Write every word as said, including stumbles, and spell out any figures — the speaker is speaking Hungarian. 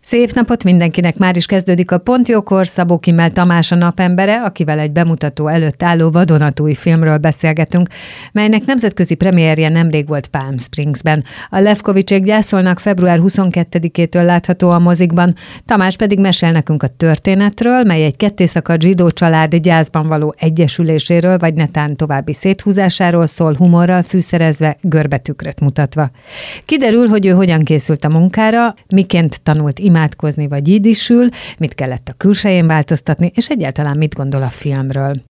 Szép napot mindenkinek, már is kezdődik a Pont Jókor, Szabó Kimmel Tamás a napembere, akivel egy bemutató előtt álló vadonatúj filmről beszélgetünk, melynek nemzetközi premierje nemrég volt Palm Springsben. A Lefkovicsék gyászolnak február huszonkettedikétől látható a mozikban, Tamás pedig mesél nekünk a történetről, mely egy kettészakadt zsidó család gyászban való egyesüléséről, vagy netán további széthúzásáról szól, humorral fűszerezve, görbetükröt mutatva. Kiderül, hogy ő hogyan készült a munkára, miként tanult imádkozni vagy jiddisül, mit kellett a külsején változtatni, és egyáltalán mit gondol a filmről.